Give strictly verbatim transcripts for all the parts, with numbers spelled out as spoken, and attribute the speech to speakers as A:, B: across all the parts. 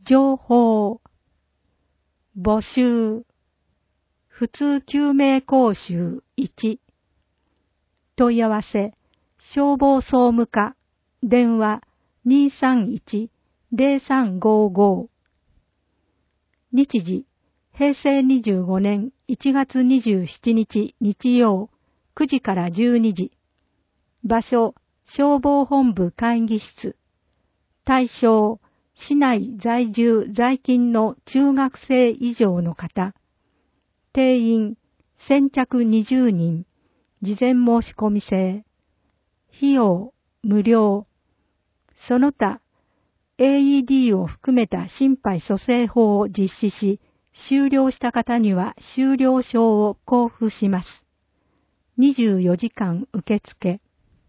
A: 情報、募集、普通救命講習いち、問い合わせ、消防総務課、電話 にーさんいち ゼロさんごご。日時、へいせいにじゅうごねんいちがつにじゅうしちにち日曜、くじからじゅうにじ。場所、消防本部会議室。対象、市内在住在勤の中学生以上の方。定員、先着にじゅうにん。事前申し込み制。費用、無料。その他、エーイーディー を含めた心肺蘇生法を実施し、終了した方には終了証を交付します。にじゅうよじかん受付。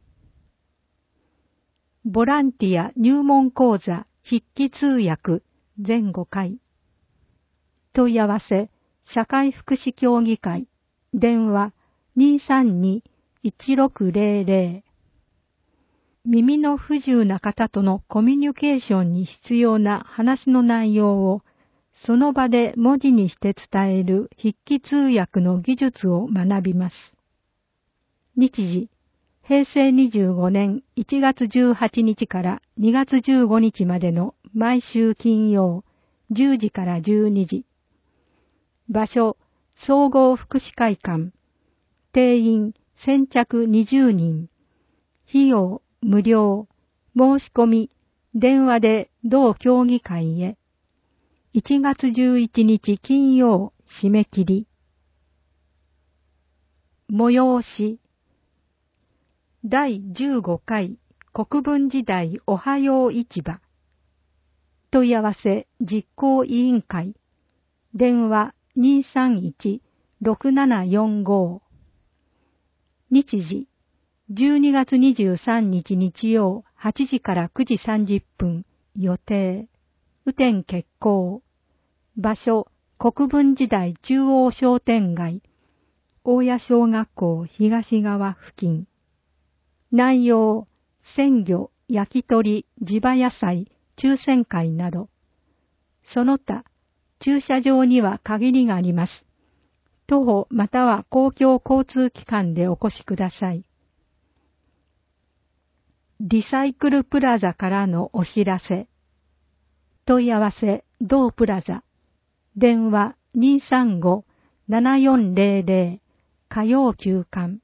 A: ボランティア入門講座筆記通訳だいごかい。問い合わせ、社会福祉協議会、電話 にーさんに いちろくゼロゼロ。耳の不自由な方とのコミュニケーションに必要な話の内容をその場で文字にして伝える筆記通訳の技術を学びます。日時、へいせいにじゅうごねんいちがつじゅうはちにちからにがつじゅうごにちまでの毎週金曜じゅうじからじゅうにじ。場所、総合福祉会館。定員、先着にじゅうにん。費用、無料。申し込み、電話で同協議会へ。いちがつじゅういちにち金曜、締め切り。催し。だいじゅうごかい国分寺台おはよう市場。問い合わせ実行委員会。電話 にーさんいち ろくななよんご。日時、じゅうにがつにじゅうさんにち日曜はちじからくじさんじゅっぷん予定。雨天決行。場所、国分寺台中央商店街。大谷小学校東側付近。内容、鮮魚、焼き鳥、地場野菜、抽選会など。その他、駐車場には限りがあります。徒歩または公共交通機関でお越しください。リサイクルプラザからのお知らせ。問い合わせ、同プラザ。電話 にーさんご ななよんゼロゼロ。火曜休館。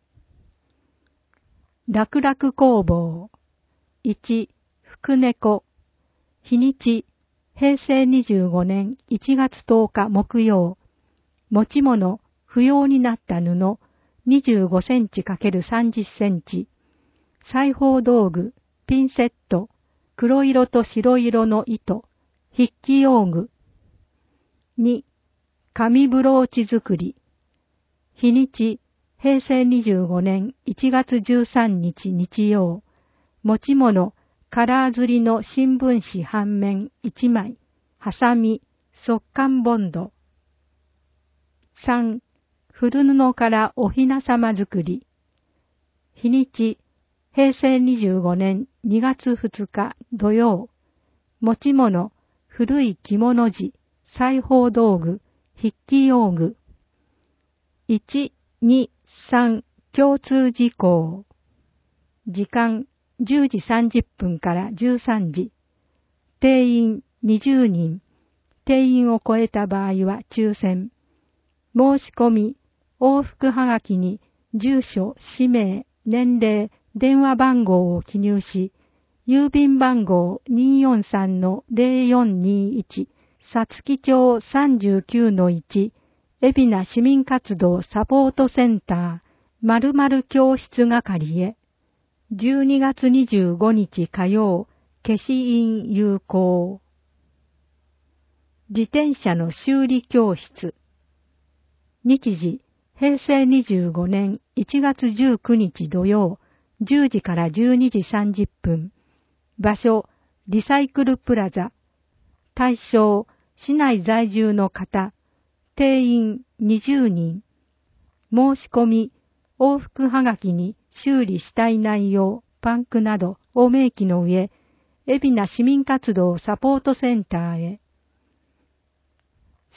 A: 楽々工房。いち、福猫。日にち、へいせいにじゅうごねんいちがつとおか木曜。持ち物、不要になった布、にじゅうごセンチ×さんじゅっセンチ。裁縫道具、ピンセット、黒色と白色の糸、筆記用具。に、紙ブローチ作り。日にち、へいせいにじゅうごねんいちがつじゅうさんにち日曜。持ち物、カラー刷りの新聞紙半面いちまい、ハサミ、速乾ボンド。さん、古布からおひなさま作り。日にち、へいせいにじゅうごねんにがつふつか土曜。持ち物、古い着物地、裁縫道具、筆記用具。いち、に、さん、共通事項。時間、じゅうじさんじゅっぷんからじゅうさんじ。定員にじゅうにん。定員を超えた場合は抽選。申し込み、往復はがきに住所、氏名、年齢、電話番号を記入し、郵便番号 にーよんさんのゼロよんにいち、さつき町 さんじゅうきゅうのいち、海老名市民活動サポートセンター、〇〇教室係へ。じゅうにがつにじゅうごにち火曜、消印有効。自転車の修理教室。日時、へいせいにじゅうごねんいちがつじゅうくにち土曜、じゅうじからじゅうにじさんじゅっぷん。場所、リサイクルプラザ。対象、市内在住の方。定員にじゅうにん。申し込み、往復はがきに修理したい内容、パンクなどを明記の上、海老名市民活動サポートセンターへ。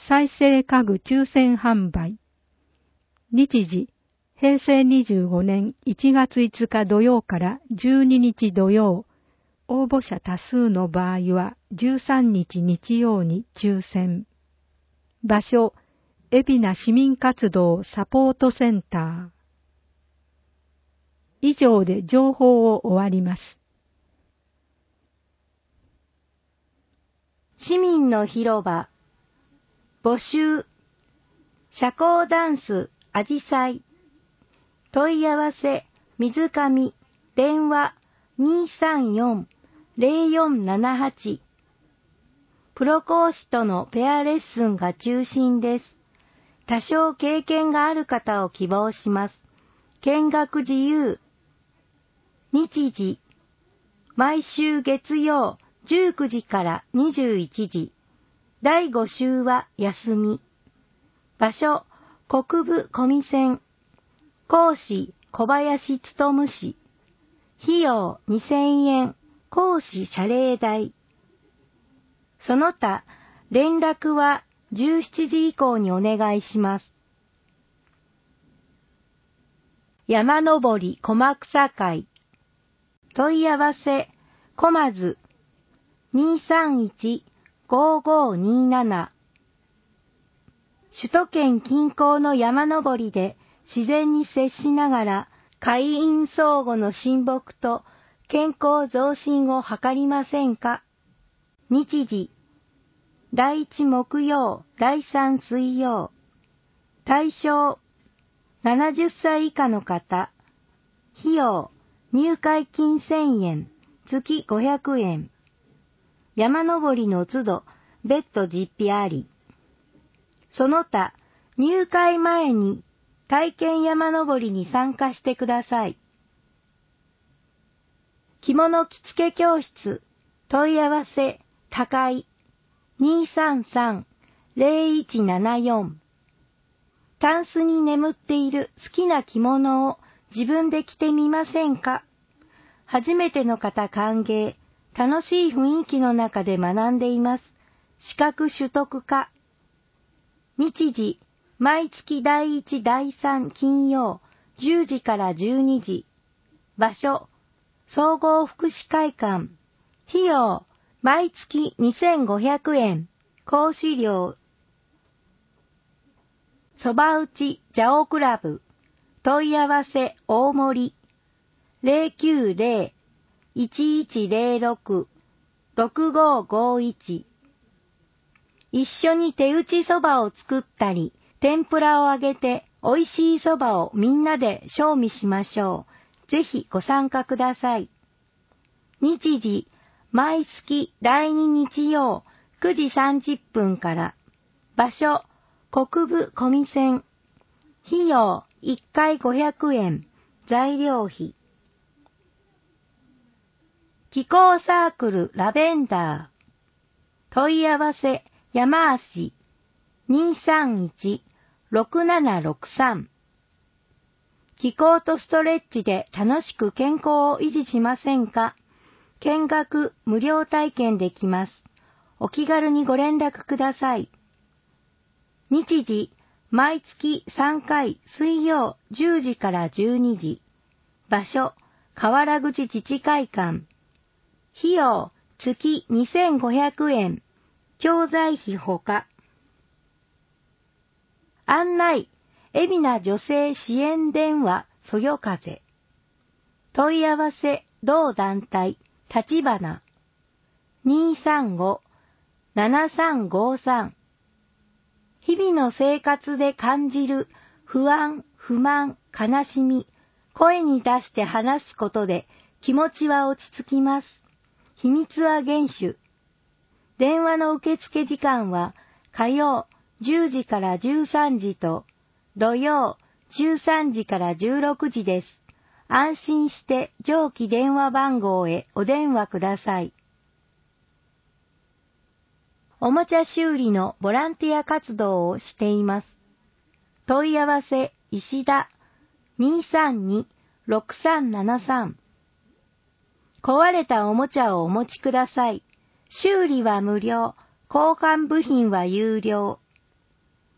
A: 再生家具抽選販売。日時、へいせいにじゅうごねんいちがついつか土曜からじゅうににち土曜。応募者多数の場合はじゅうさんにち日曜に抽選。場所、海老名市民活動サポートセンター。以上で情報を終わります。
B: 市民の広場募集社交ダンスあじさい問い合わせ水上電話 にーさんよん ぜろよんななはち プロ講師とのペアレッスンが中心です。多少経験がある方を希望します。見学自由。日時毎週月曜じゅうくじからにじゅういちじ。だいご週は休み。場所、国分小見線。講師、小林勉氏。費用にせんえん。講師謝礼代。その他、連絡はじゅうしちじ以降にお願いします。山登り駒草会。問い合わせ、こまず にーさんいち ごーごーにーなな。首都圏近郊の山登りで自然に接しながら会員相互の親睦と健康増進を図りませんか。日時、だいいち木曜、だいさん水曜。対象、ななじゅっさい以下の方。費用、入会金せんえん、月ごひゃくえん。山登りの都度、別途実費あり。その他、入会前に体験山登りに参加してください。着物着付け教室、問い合わせ、高い、にーさんさん ぜろいちななよん。タンスに眠っている好きな着物を自分で着てみませんか。初めての方歓迎、楽しい雰囲気の中で学んでいます。資格取得か。日時、毎月だいいち、だいさん金曜、じゅうじからじゅうにじ。場所、総合福祉会館。費用、毎月にせんごひゃくえん。講師料。そば打ちジャオクラブ。問い合わせ大森。ぜろきゅうぜろ いちいちぜろろく ろくごごいち。一緒に手打ちそばを作ったり、天ぷらを揚げて美味しいそばをみんなで賞味しましょう。ぜひご参加ください。日時、毎月だいに日曜くじさんじゅっぷんから。場所、国分小見線。費用いっかいごひゃくえん。材料費。気候サークルラベンダー。問い合わせ山足 にーさんいち ろくななろくさん。気候とストレッチで楽しく健康を維持しませんか。見学無料体験できます。お気軽にご連絡ください。日時、毎月さんかい水曜じゅうじからじゅうにじ。場所、河原口自治会館。費用、月にせんごひゃくえん。教材費ほか。案内、海老名女性支援電話そよ風。問い合わせ、同団体、立花。にーさんご ななさんごさん。日々の生活で感じる不安、不満、悲しみ、声に出して話すことで気持ちは落ち着きます。秘密は厳守。電話の受付時間は火曜じゅうじからじゅうさんじと土曜じゅうさんじからじゅうろくじです。安心して上記電話番号へお電話ください。おもちゃ修理のボランティア活動をしています。問い合わせ石田 にーさんに ろくさんななさん。壊れたおもちゃをお持ちください。修理は無料、交換部品は有料。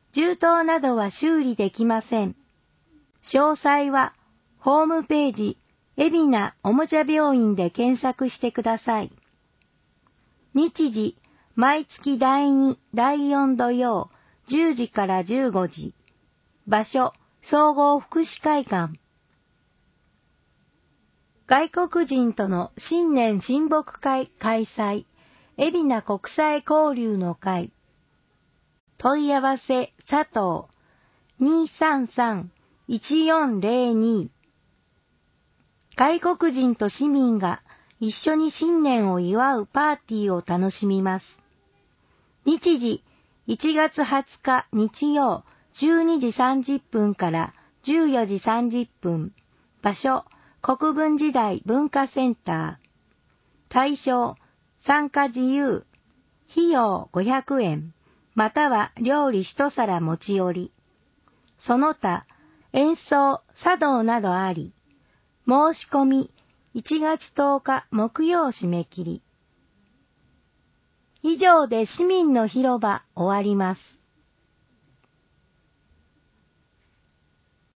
B: 銃刀などは修理できません。詳細はホームページ海老名おもちゃ病院で検索してください。日時、毎月だいに、だいよん土曜、じゅうじからじゅうごじ。場所、総合福祉会館。外国人との新年親睦会開催、海老名国際交流の会。問い合わせ佐藤 にーさんさん いちよんゼロに。外国人と市民が一緒に新年を祝うパーティーを楽しみます。日時、いちがつはつか日曜、じゅうにじさんじゅっぷんからじゅうよじさんじゅっぷん。場所、国分寺台文化センター。対象、参加自由。費用ごひゃくえん、または料理一皿持ち寄り。その他、演奏、茶道などあり。申し込み、いちがつとおか木曜締め切り。以上で市民の広場終わります。